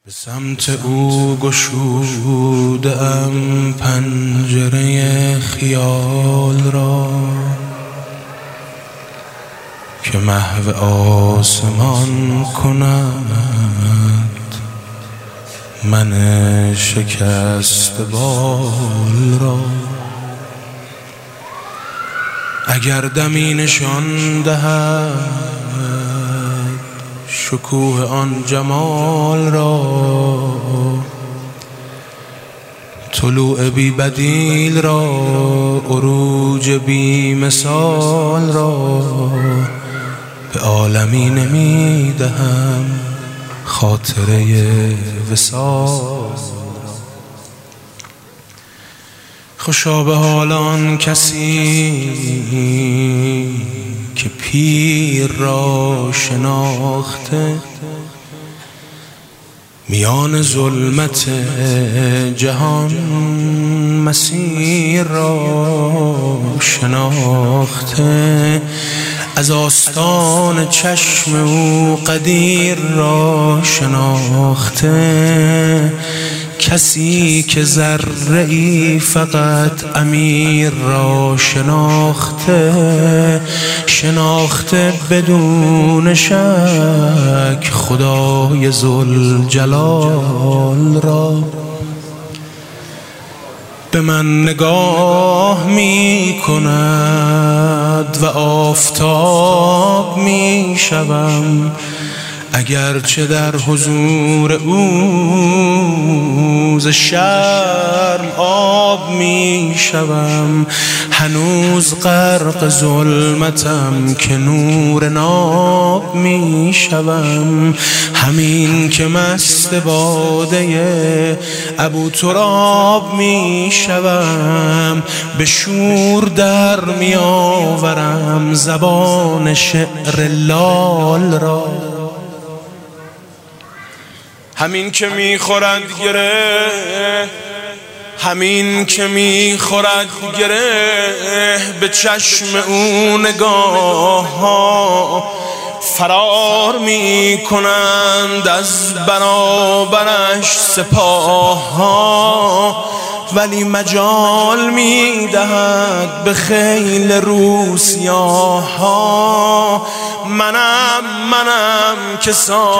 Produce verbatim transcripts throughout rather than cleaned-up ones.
به سمت او گشودم پنجره خیال را که محو آسمان کند من شکست بال را. اگر دمی نشان دهد شکوه آن جمال را، طلوع بی بدیل را، عروج بی مثال را، به عالمی نمی دهم خاطره وصال را. خوشا به حال آن کسی که پیر را شناخته، میان ظلمت جهان مسیر را شناخته، از آستان چشم او قدیر را شناخته. کسی که ذره‌ای فقط امیر را شناخته، شناخته بدون شک خدای ذوالجلال را. به من نگاه می کند و آفتاب می شوم، اگرچه در حضور او ز شرم آب می شوم. هنوز غرق ظلمتم که نور ناب می شوم. همین که مست باده ابو تراب می شوم، به شور در می آورم زبان شعر لال را. همین که می خورد گره، همین که می خورد گره، به چشم او نگاه ها فرار می کنند از برابرش سپاه ها، ولی مجال می دهد به خیل روسیاه ها. منم منم که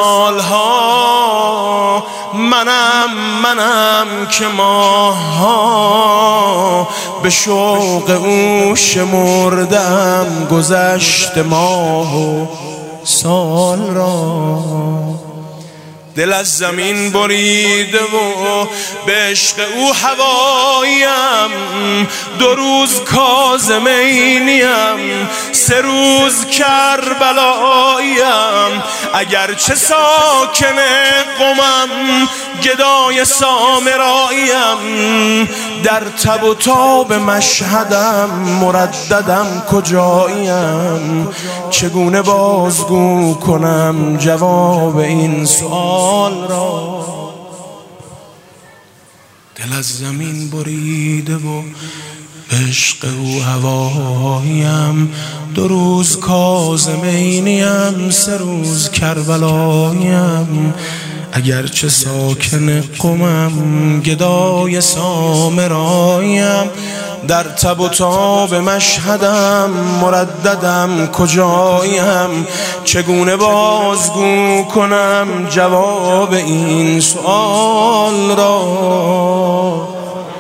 سالها، منم منم که ماهها، به شوق او شمردم گذشت ماه و سال را. دل از زمین بریده و به عشق او هواییم، دو روز کاظم عینیم، سه روز کربلاییم. اگرچه ساکن قمم گدای سامراییم، در تب و تاب مشهدم مرددم کجاییم. چگونه بازگو کنم جواب این سؤال را؟ دل از زمین بریده و به عشق او هواییم، دو روز کاظم عینیم، سه روز کربلاییم. اگرچه ساکن قمم گدای سامراییم، در تب و تاب مشهدم مرددم کجاییم. چگونه بازگو کنم جواب این سؤال را؟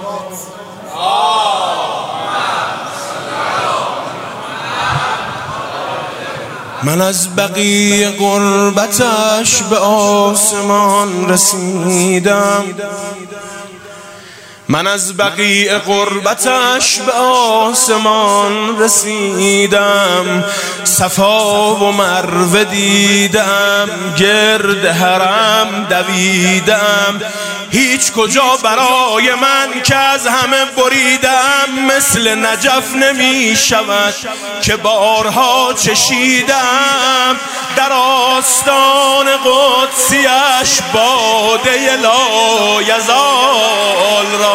من از بقیع غربتش به آسمان رسیدم، من از بقیع غربتش به آسمان رسیدم. صفا و مروه دیدم، گرد حرم دویدم. هیچ کجا برای من که از همه بریدم مثل نجف نمی شود که بارها چشیدم. در آستان قدسیش باده لایزال را.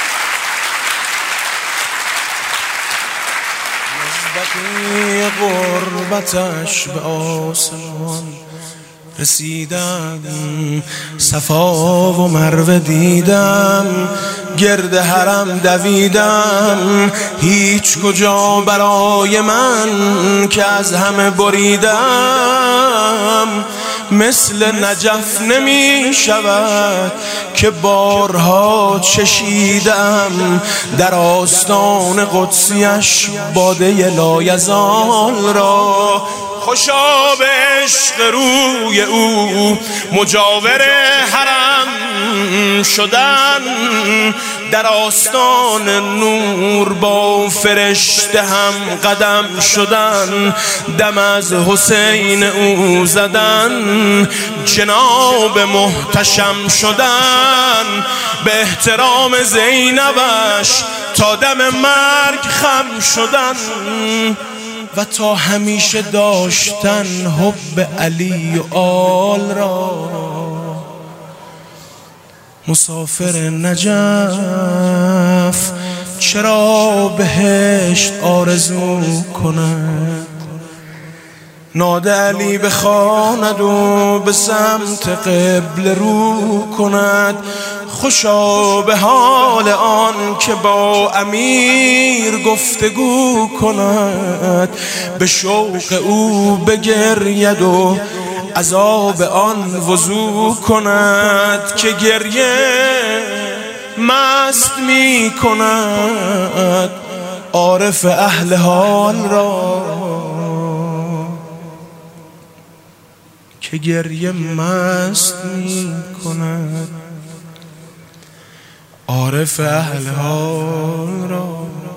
بقیع تربتش به آسمان رسیدم، صفا و مروه دیدم، گرد حرم دویدم، هیچ کجا برای من که از همه بریدم. مثل نجف نمی شود که بارها چشیدم، در آستان قدسیش باده لایزال را. خوشا به عشق روی او مجاور حرم شدن، در آستان نور با فرشته هم قدم شدن، دم از حسین او زدن، جناب محتشم شدن، به احترام زینبش تا دم مرگ خم شدن، و تا همیشه داشتن حب علی و آل را. مسافر نجف چرا بهشت آرزو کند، ناده علی بخواند و به سمت قبله رو کند. خوشا به حال آن که با امیر گفتگو کند، به شوق او بگرید و عذاب آن وضو کند، که گریه مست می کند عارف اهل حال را، که گریه مست می کند عارف اهل حال را.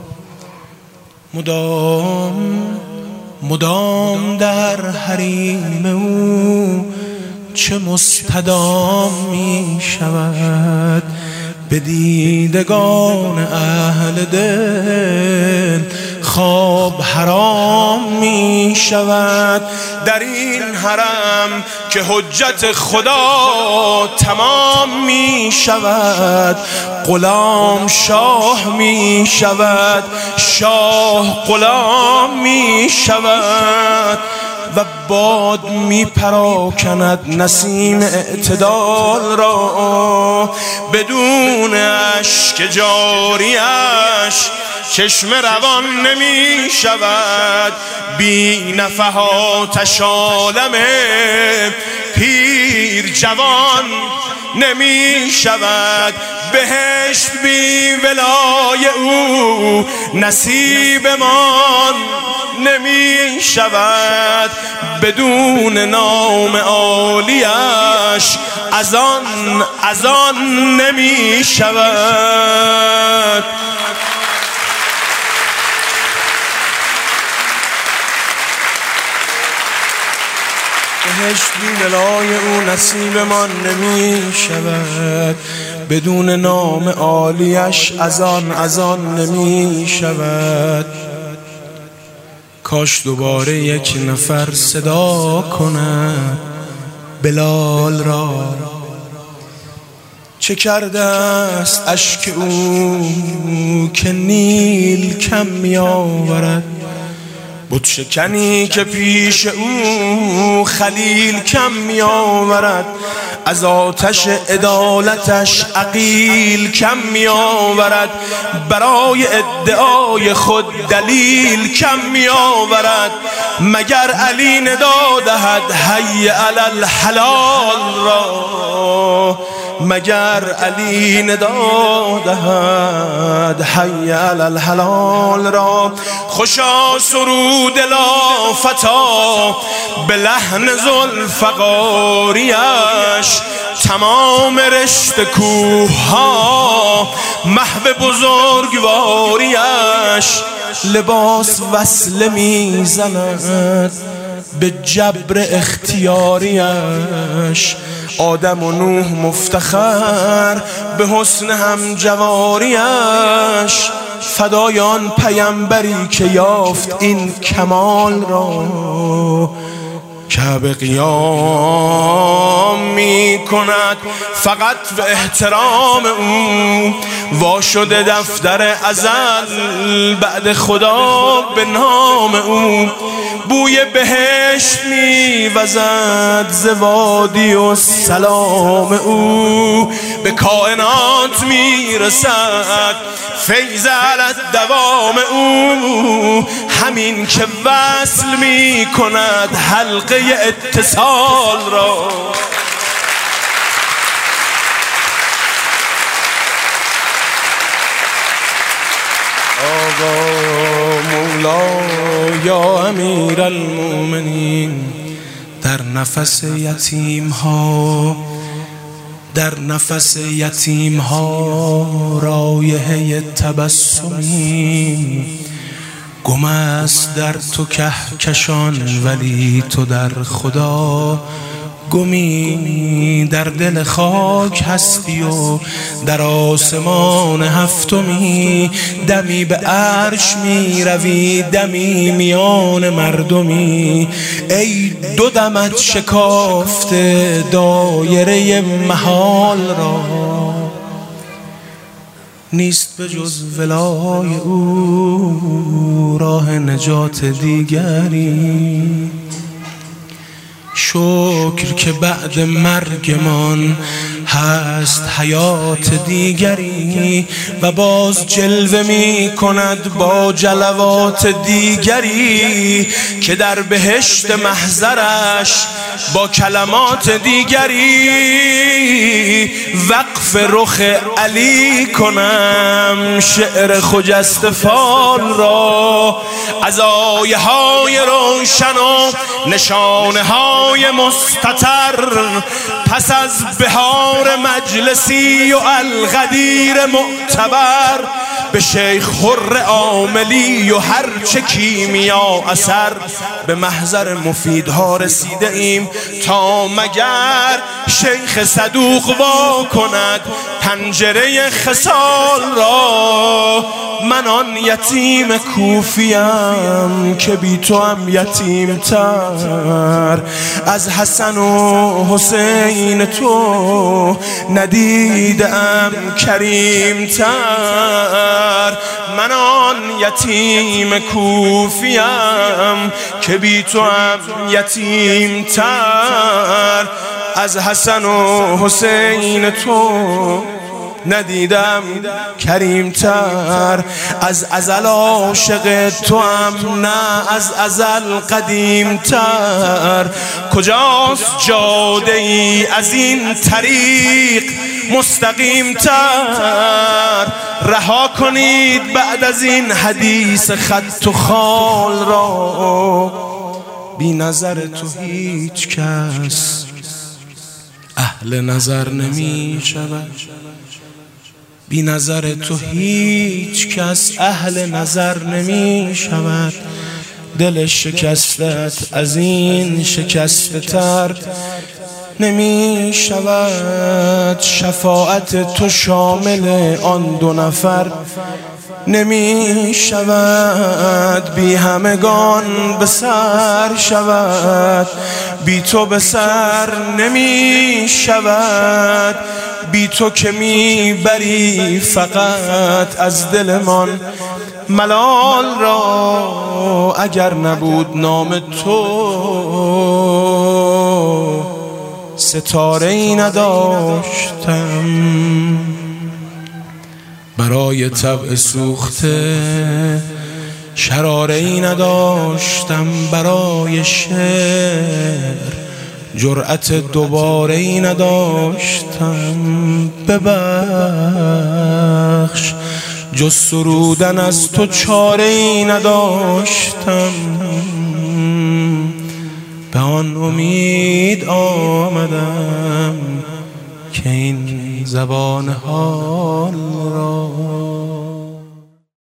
مدام مدام در حریم او چه مستدام می شود، به دیدگان اهل دل خواب حرام می شود. در این حرم که حجت خدا تمام می شود، غلام شاه می شود، شاه غلام می شود، و باد می پراکند نسیم اعتدال را. بدون اشک جاریش چشم روان نمی شود، بی نفحاتش عالم پیر جوان نمی شود. بهشت بی ولای او نصیبمان نمی شود، بدون نام عالیش از آن از آن نمی شود. بهشت بی ولای او نصیبمان نمی شود، بدون نام عالیش از آن از آن نمی شود. کاش دوباره یک نفر صدا کند بلال را، چه کرده است اشک او که نیل کم می آورد، بت شکنی که پیش او خلیل کم می آورد، از آتش عدالتش عقیل کم می آورد، برای ادعای خود دلیل کم می آورد. مگر علی ندا دهد حی علی الحلال را، مگر علی ندا دهد حی علی الحلال را. خوشا سرود لافتا به لحن ذوالفقاریش، تمام رشته کوه ها محو بزرگواریش. لباس وصله می زند به جبر اختیاریش، آدم و نوح مفتخر به حسن هم جواریش. فدایان پیامبری که یافت این کمال را، کعبه قیام می کند فقط به احترام او. وا شده دفتر ازل بعد خدا به نام او. بوی بهشت می وزد ز وادی و سلام او. به کائنات می رسد فیض علی دوام او. همین که وصل می کند حلقه اتصال را. آقا مولا یا امیر المؤمنین، در نفس یتیم ها در نفس یتیم ها رایحه تبسمی. گم است در تو کهکشان ولی تو در خدا گمی. در دل خاک هستی و در آسمان هفتمی. دمی به عرش می روی دمی میان مردمی. ای دو دمت شکافته دایره محال را. نیست به جز ولای او راه نجات دیگری. شکر که بعد مرگمان هست حیات دیگری. و باز جلوه می کند با جلوات دیگری که در بهشت محضرش با کلمات دیگری. وقف رخ علی کنم شعر خجسته فال را. از آیه های روشن و نشانه های مستتر پس از بهار مجلسی و الغدیر معتبر. به شیخ حر عاملی و هرچه کیمیا اثر به محضر مفیدها رسیده ایم تا مگر شیخ صدوق وا کند پنجره خصال را. من آن یتیم کوفیم که بی تو هم یتیم تر. از حسن و حسین تو ندیدم کریم تر. من آن یتیم کوفیم که بی تو هم یتیم تر. از حسن و حسین تو ندیدم کریم تر. از ازل عاشق تو هم نه از ازل قدیم تر. کجاست جاده ای از این طریق مستقیم تر. رها کنید بعد از این حدیث خط و خال را. بی نظر تو هیچ کس اهل نظر نمی شود. بی نظر تو هیچ کس اهل نظر نمی شود. دل شکستت از این شکسته تر نمی شود. شفاعت تو شامل آن دو نفر نمی شود. بی همگان به سر شود بی تو به سر نمی شود. بی تو که می بری فقط از دلمان ملال را. اگر نبود نام تو ستاره ای نداشتم. برای طبع سوخته شراره ای نداشتم. برای شعر جرأت دوباره ای نداشتم. ببخش جز سرودن از تو چاره ای نداشتم. به آن امید آمدم که این زبان حال را